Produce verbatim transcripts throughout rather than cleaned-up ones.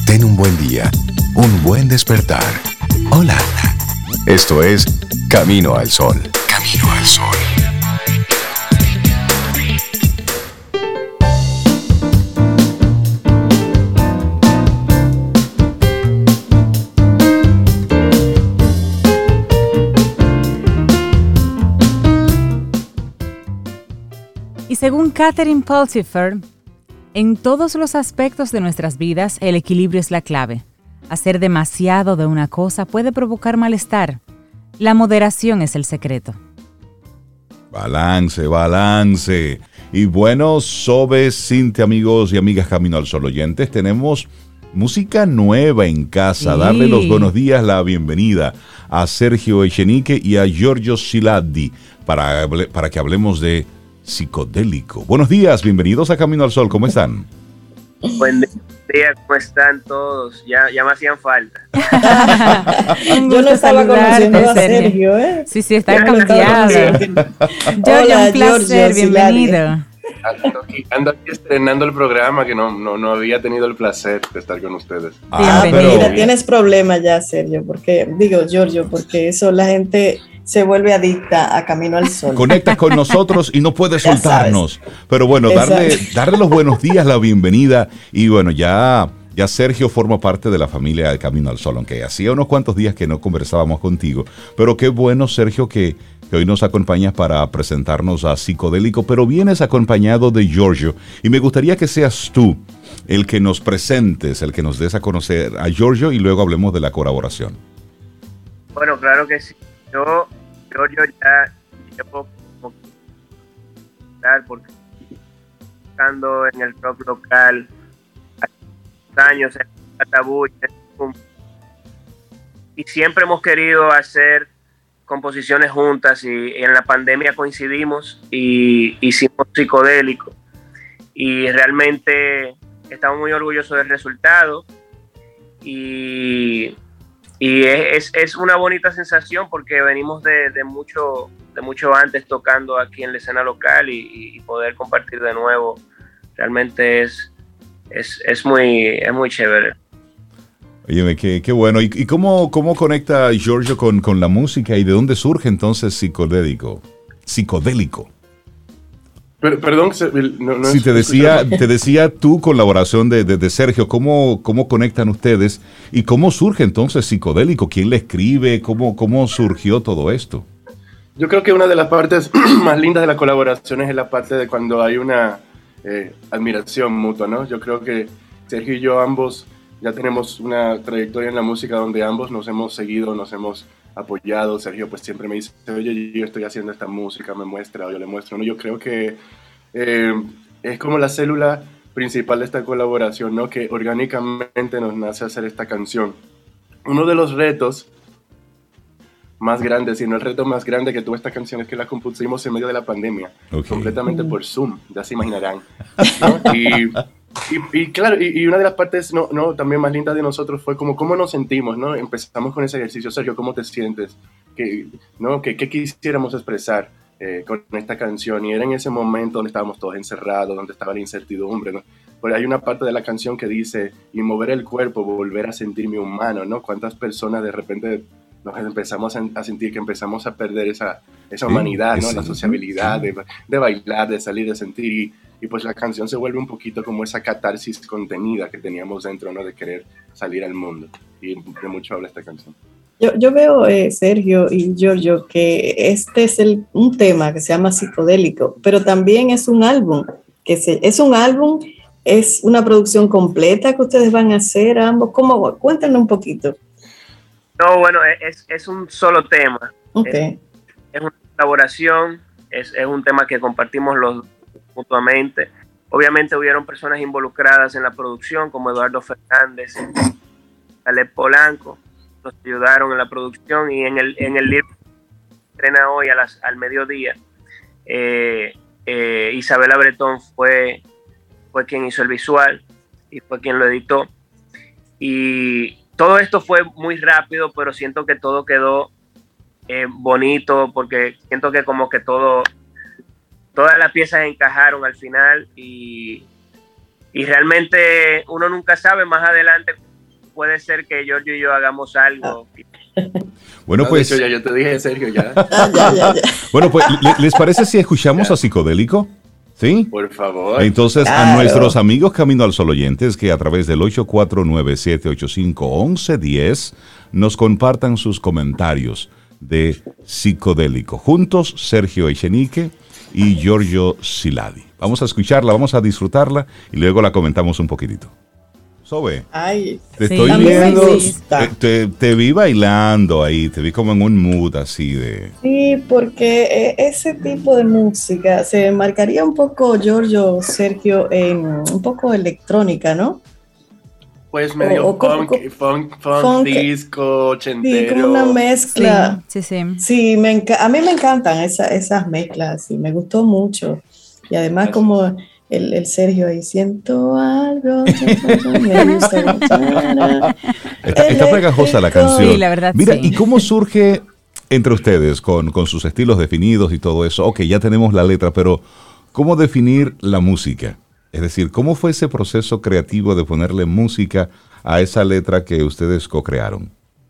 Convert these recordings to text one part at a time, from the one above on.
ten un buen día, un buen despertar. Hola. Esto es Camino al Sol. Camino al Sol. Y según Catherine Pulsifer, en todos los aspectos de nuestras vidas, el equilibrio es la clave. Hacer demasiado de una cosa puede provocar malestar. La moderación es el secreto. Balance, balance. Y bueno, Sobes, Cintia, amigos y amigas Camino al Sol oyentes, tenemos música nueva en casa. Sí. Darle los buenos días, la bienvenida a Sergio Echenique y a Giorgio Siladi para, para que hablemos de psicodélico. Buenos días, bienvenidos a Camino al Sol, ¿cómo están? Buen día, ¿cómo están todos? Ya, ya me hacían falta. Yo no estaba conociendo a Sergio. Sergio, ¿eh? Sí, sí, está Ya lo estaba cambiado. conociendo. Giorgio, Hola, un placer, Giorgio, bienvenido. Ando aquí, ando aquí estrenando el programa que no, no, no había tenido el placer de estar con ustedes. Ah, Bienvenido. pero mira, tienes problemas ya, Sergio, porque, digo, Giorgio, porque eso la gente se vuelve adicta a Camino al Sol. Conectas con nosotros y no puedes Ya soltarnos. Pero bueno, darle, Exacto. darle los buenos días, la bienvenida. Y bueno, ya, ya Sergio forma parte de la familia de Camino al Sol, aunque hacía unos cuantos días que no conversábamos contigo. Pero qué bueno, Sergio, que, que hoy nos acompañas para presentarnos a Psicodélico, pero vienes acompañado de Giorgio. Y me gustaría que seas tú el que nos presentes, el que nos des a conocer a Giorgio y luego hablemos de la colaboración. Bueno, claro que sí. Yo, yo, yo ya llevo como porque estando en el rock local hace años en Tabú y siempre hemos querido hacer composiciones juntas y en la pandemia coincidimos y hicimos Psicodélico y realmente estamos muy orgullosos del resultado y Y es, es una bonita sensación porque venimos de, de, mucho, de mucho antes tocando aquí en la escena local y, y poder compartir de nuevo realmente es, es, es, muy, es muy chévere. Oye, qué, qué bueno. ¿Y, y cómo, cómo conecta Giorgio con, con la música y de dónde surge entonces Psicodélico? Psicodélico. Per, perdón, no, no sí, es, te decía, te decía tu colaboración de, de, de Sergio, ¿cómo, ¿cómo conectan ustedes? ¿Y cómo surge entonces Psicodélico? ¿Quién le escribe? ¿Cómo, cómo surgió todo esto? Yo creo que una de las partes más lindas de la colaboración es la parte de cuando hay una eh, admiración mutua, ¿no? Yo creo que Sergio y yo ambos ya tenemos una trayectoria en la música donde ambos nos hemos seguido, nos hemos apoyado. Sergio pues siempre me dice, oye, yo estoy haciendo esta música, me muestra, o yo le muestro, ¿no? Yo creo que eh, es como la célula principal de esta colaboración, ¿no? Que orgánicamente nos nace hacer esta canción. Uno de los retos más grandes, si no el reto más grande que tuvo esta canción es que la compusimos en medio de la pandemia, okay. completamente por Zoom, ya se imaginarán, ¿no? y, y, y claro, y, y una de las partes no, no, también más lindas de nosotros fue como cómo nos sentimos, ¿no? Empezamos con ese ejercicio. Sergio, ¿cómo te sientes? ¿Qué, ¿no? ¿Qué, qué quisiéramos expresar eh, con esta canción? Y era en ese momento donde estábamos todos encerrados, donde estaba la incertidumbre, ¿no? Porque hay una parte de la canción que dice, y mover el cuerpo, volver a sentirme humano, ¿no? ¿Cuántas personas de repente nos empezamos a sentir que empezamos a perder esa, esa humanidad, ¿no? La sociabilidad, de, de bailar, de salir, de sentir, y, y pues la canción se vuelve un poquito como esa catarsis contenida que teníamos dentro, ¿no? De querer salir al mundo, y de mucho habla esta canción. Yo, yo veo, eh, Sergio y Giorgio, que este es el, un tema que se llama Psicodélico, pero también es un álbum, que se, es un álbum, es una producción completa que ustedes van a hacer ambos. ¿Cómo? Cuéntanos un poquito. No, bueno, es, es un solo tema. Okay. Es, es una colaboración, es, es un tema que compartimos los mutuamente. Obviamente hubieron personas involucradas en la producción, como Eduardo Fernández, Caleb Polanco, nos ayudaron en la producción, y en el, en el libro que estrena hoy a las, al mediodía, eh, eh, Isabela Bretón fue, fue quien hizo el visual y fue quien lo editó. Y todo esto fue muy rápido, pero siento que todo quedó eh, bonito, porque siento que como que todo, todas las piezas encajaron al final, y, y realmente uno nunca sabe más adelante puede ser que Giorgio y yo hagamos algo. Bueno, No, pues. de hecho, ya yo te dije, Sergio, ya. Ah, ya, ya, ya. Bueno, pues, ¿le- ¿les parece si escuchamos a Psicodélico? ¿Sí? Por favor. Entonces, a Claro. nuestros amigos Camino al Sol oyentes que a través del ocho cuatro nueve siete ocho cinco uno uno diez nos compartan sus comentarios de Psicodélico. Juntos, Sergio Echenique y Giorgio Siladi. Vamos a escucharla, vamos a disfrutarla y luego la comentamos un poquitito. Sobe, Ay, te Sí, estoy a mí me viendo, gusta. te, te- te vi bailando ahí, te vi como en un mood así de... sí, porque eh, ese tipo de música se marcaría un poco, Giorgio, Sergio, en un poco electrónica, ¿no? Pues medio O- o como- funk, funk, funk, funk, disco, Sí, ochentero. como una Sí, mezcla. sí, sí. Sí, me enca- a mí me encantan esa- esas mezclas, sí, me gustó mucho. Y además Gracias. como el, el Sergio ahí, siento algo, cha, cha, cha, me gusta, cha, cha, Está, está pegajosa la eléctrico. canción. Sí, la verdad, Mira, sí. ¿y cómo surge entre ustedes con, con sus estilos definidos y todo eso? Ok, ya tenemos la letra, pero ¿cómo definir la música? Es decir, ¿cómo fue ese proceso creativo de ponerle música a esa letra que ustedes co-crearon?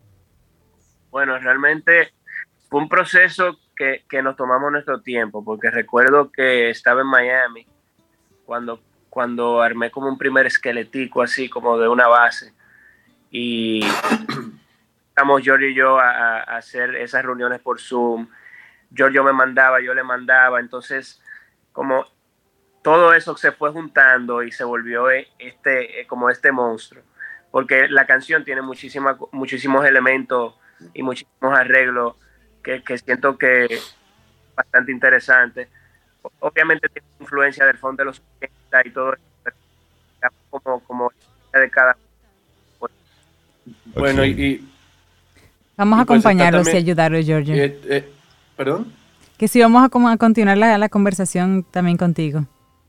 Bueno, realmente fue un proceso que, que nos tomamos nuestro tiempo, porque recuerdo que estaba en Miami cuando, cuando armé como un primer esqueletico así como de una base y estamos Giorgio y yo a, a- a hacer esas reuniones por Zoom. Giorgio me mandaba, yo le mandaba, entonces como todo eso se fue juntando y se volvió eh, este eh, como este monstruo, porque la canción tiene muchísima, muchísimos elementos y muchísimos arreglos que, que siento que es bastante interesante. Obviamente tiene influencia del fondo de los ochenta y todo eso, pero como, como de cada Bueno, Ok. y, y- Vamos Y a pues está acompañarlos y también- ayudarlos, Giorgio. eh, eh, ¿perdón? Que si vamos a, como a continuar la, la conversación también contigo.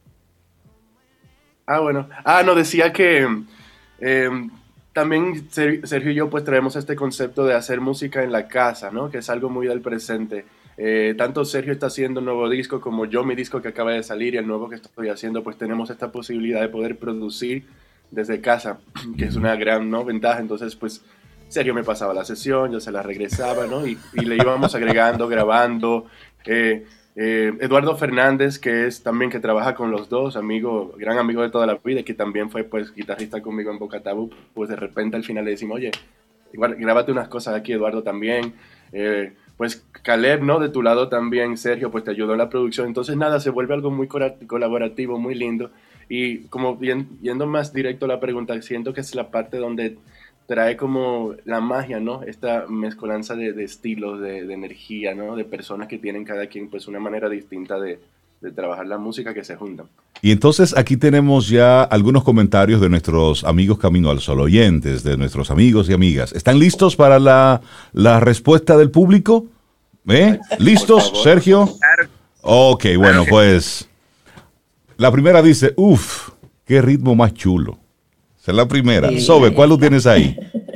Ah, bueno. Ah, no, decía que eh, también Ser- Sergio y yo pues traemos este concepto de hacer música en la casa, ¿no? Que es algo muy del presente. Eh, tanto Sergio está haciendo un nuevo disco como yo mi disco que acaba de salir y el nuevo que estoy haciendo, pues tenemos esta posibilidad de poder producir desde casa, que es una gran, ¿no?, ventaja. Entonces, pues Sergio me pasaba la sesión, yo se la regresaba, ¿no? Y, y le íbamos agregando, grabando. Eh, eh, Eduardo Fernández, que es también que trabaja con los dos, amigo, gran amigo de toda la vida, que también fue pues guitarrista conmigo en Boca Tabú, pues de repente al final le decimos, oye, igual, grábate unas cosas aquí, Eduardo también. Eh, pues Caleb, ¿no? De tu lado también, Sergio, pues te ayudó en la producción. Entonces nada, se vuelve algo muy cora- colaborativo, muy lindo. Y como bien, yendo más directo a la pregunta, siento que es la parte donde trae como la magia, ¿no? Esta mezcolanza de, de estilos, de, de energía, ¿no? De personas que tienen cada quien pues una manera distinta de, de trabajar la música que se juntan. Y entonces aquí tenemos ya algunos comentarios de nuestros amigos Camino al Sol oyentes, de nuestros amigos y amigas. ¿Están listos para la, la respuesta del público? ¿Eh? ¿Listos, favor. Sergio? Ok, bueno, pues la primera dice, uff, qué ritmo más chulo. Esa es la primera. Sí. Sobe, ¿cuál lo tienes ahí?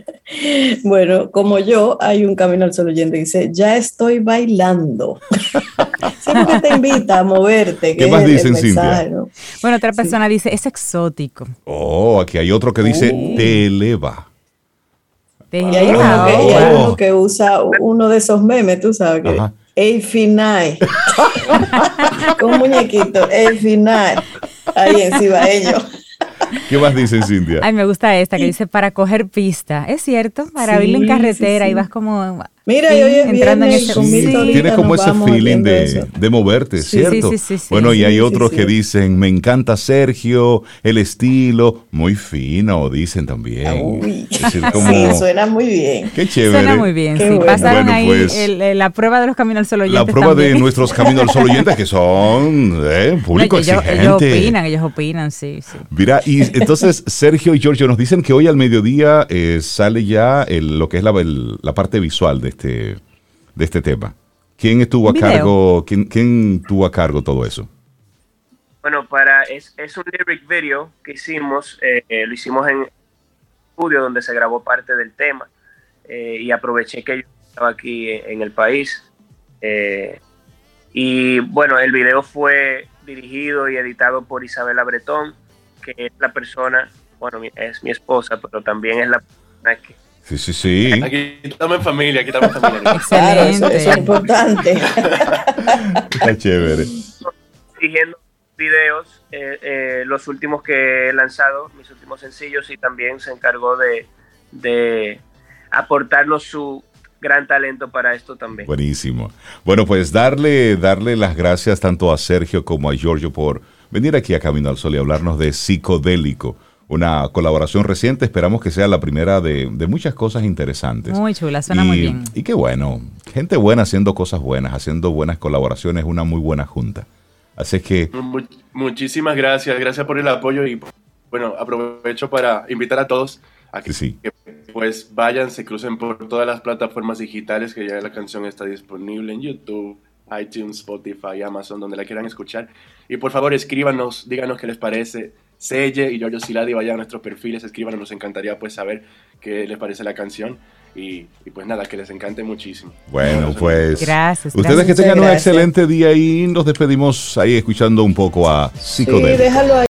Bueno, como yo, hay un Camino al Sol oyente que dice, ya estoy bailando. Siempre te invita a moverte. ¿Qué que más es el dicen, mensaje, Cintia? ¿no? Bueno, otra persona dice, es exótico. Oh, aquí hay otro que dice, Oh. te eleva. Te Y hay, uno eleva, que, y oh, hay Oh. uno que usa uno de esos memes, tú sabes, que Ajá. el final. Con un muñequito, el final. Ahí en cibaeño. ¿Qué más dicen, Cintia? Ay, me gusta esta que dice para coger pista. Es cierto, para Sí, irlo en carretera sí, sí. y vas como Mira, sí, y hoy es entrando en viernes, ese con Sí, Milton ahorita tiene como nos ese vamos feeling oyendo de, eso. de moverte, Sí, ¿cierto? sí, sí, sí, Bueno, y sí, hay sí, otros sí. que dicen, me encanta Sergio, el estilo, muy fino, dicen también. Uy. Es decir, como, Sí, suena muy bien. qué chévere. Suena muy bien, Qué sí. bueno. Pasaron Bueno, ahí pues, el- el- la prueba de los Caminos al Sol La oyentes prueba de también. nuestros Caminos al Sol oyentes que son eh, No, público ellos, exigente. ellos opinan, ellos opinan, sí, sí. Mira, y entonces Sergio y Giorgio nos dicen que hoy al mediodía eh, sale ya el- lo que es la, el- la parte visual de este, de este tema. ¿Quién estuvo a ¿Un video? cargo? ¿Quién, quién tuvo a cargo todo eso? Bueno, para es, es un lyric video que hicimos, eh, eh, lo hicimos en estudio donde se grabó parte del tema eh, y aproveché que yo estaba aquí en, en el país. Eh, y bueno, el video fue dirigido y editado por Isabela Bretón, que es la persona, bueno, mi- es mi esposa, pero también es la Aquí. Sí, sí, sí. Aquí estamos en familia, aquí estamos en familia. Claro, eso, eso es importante. Está chévere. Dirigiendo videos, eh, eh, los últimos que he lanzado, mis últimos sencillos, y también se encargó de, de aportarnos su gran talento para esto también. Buenísimo. Bueno, pues darle, darle las gracias tanto a Sergio como a Giorgio por venir aquí a Camino al Sol y hablarnos de Psicodélico, una colaboración reciente. Esperamos que sea la primera de, de muchas cosas interesantes. Muy chula, suena y, muy bien. Y qué bueno, gente buena haciendo cosas buenas, haciendo buenas colaboraciones, una muy buena junta. Así es que... Much- muchísimas gracias, gracias por el apoyo y bueno, aprovecho para invitar a todos a que, Sí, sí. que, pues vayan, se crucen por todas las plataformas digitales, que ya la canción está disponible en YouTube, iTunes, Spotify, Amazon, donde la quieran escuchar. Y por favor escríbanos, díganos qué les parece. Selle y Giorgio Siladi, vayan a nuestros perfiles, escríbanos, nos encantaría pues saber qué les parece la canción. Y, y pues nada, que les encante muchísimo. Bueno, pues Gracias, ustedes gracias. que tengan un Muchas gracias. excelente día y nos despedimos ahí escuchando un poco a Sí, Psicodélico. déjalo ahí.